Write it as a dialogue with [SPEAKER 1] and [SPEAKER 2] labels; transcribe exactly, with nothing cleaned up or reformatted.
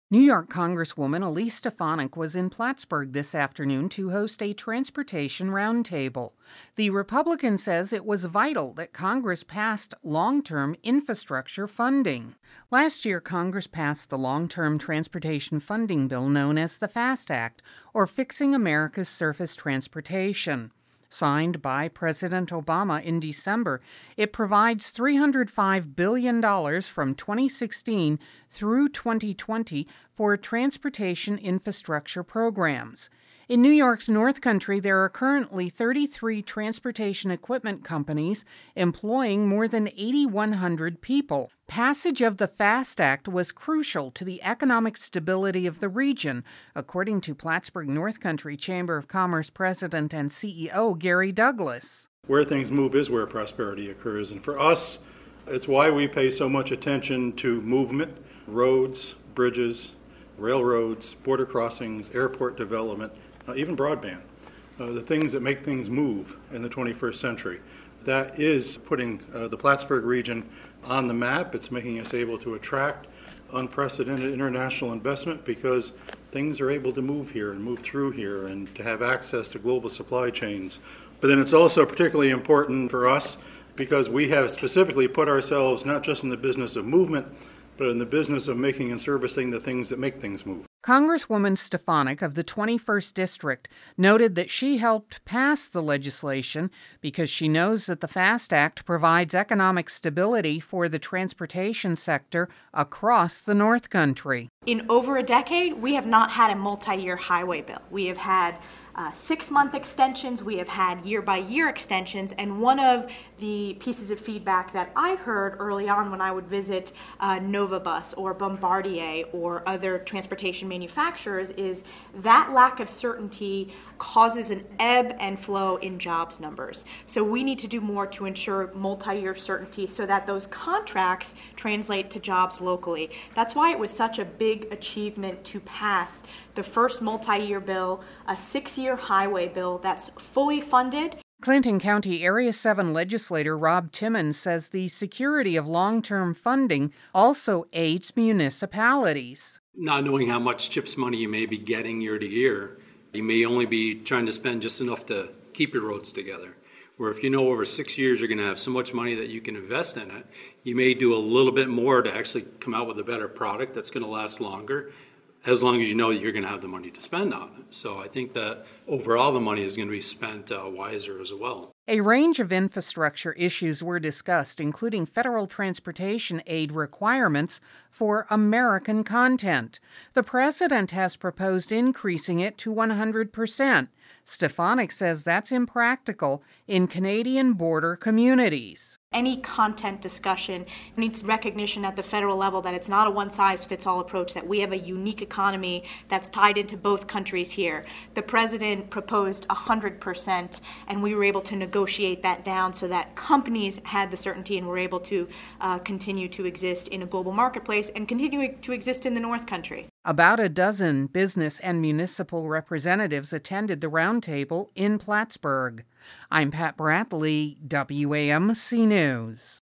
[SPEAKER 1] New York Congresswoman Elise Stefanik was in Plattsburgh this afternoon to host a transportation roundtable. The Republican says it was vital that Congress passed long-term infrastructure funding. Last year, Congress passed the long-term transportation funding bill known as the FAST Act, or Fixing America's Surface Transportation. Signed by President Obama in December, it provides three hundred five billion dollars from twenty sixteen through twenty twenty for transportation infrastructure programs. In New York's North Country, there are currently thirty-three transportation equipment companies employing more than eight thousand one hundred people. Passage of the FAST Act was crucial to the economic stability of the region, according to Plattsburgh North Country Chamber of Commerce President and C E O Gary Douglas.
[SPEAKER 2] Where things move is where prosperity occurs, and for us, it's why we pay so much attention to movement, roads, bridges, railroads, border crossings, airport development, uh, even broadband, uh, the things that make things move in the twenty-first century. That is putting uh, the Plattsburgh region on the map. It's making us able to attract unprecedented international investment because things are able to move here and move through here and to have access to global supply chains. But then it's also particularly important for us because we have specifically put ourselves not just in the business of movement, but in the business of making and servicing the things that make things move.
[SPEAKER 1] Congresswoman Stefanik of the twenty-first District noted that she helped pass the legislation because she knows that the FAST Act provides economic stability for the transportation sector across the North Country.
[SPEAKER 3] In over a decade, we have not had a multi-year highway bill. We have had Uh, six-month extensions, we have had year-by-year extensions, and one of the pieces of feedback that I heard early on when I would visit uh, Novabus or Bombardier or other transportation manufacturers is that lack of certainty causes an ebb and flow in jobs numbers. So we need to do more to ensure multi-year certainty so that those contracts translate to jobs locally. That's why it was such a big achievement to pass the first multi-year bill, a six-year highway bill that's fully funded.
[SPEAKER 1] Clinton County Area seven legislator Rob Timmons says the security of long-term funding also aids municipalities.
[SPEAKER 4] Not knowing how much CHIPS money you may be getting year to year, you may only be trying to spend just enough to keep your roads together. Where if you know over six years you're going to have so much money that you can invest in it, you may do a little bit more to actually come out with a better product that's going to last longer, as long as you know that you're going to have the money to spend on it. So I think that overall the money is going to be spent uh, wiser as well.
[SPEAKER 1] A range of infrastructure issues were discussed, including federal transportation aid requirements for American content. The president has proposed increasing it to one hundred percent. Stefanik says that's impractical in Canadian border communities.
[SPEAKER 3] Any content discussion needs recognition at the federal level that it's not a one-size-fits-all approach, that we have a unique economy that's tied into both countries here. The president proposed one hundred percent, and we were able to negotiate that down so that companies had the certainty and were able to uh, continue to exist in a global marketplace and continue to exist in the North Country.
[SPEAKER 1] About a dozen business and municipal representatives attended the roundtable in Plattsburgh. I'm Pat Bradley, W A M C News.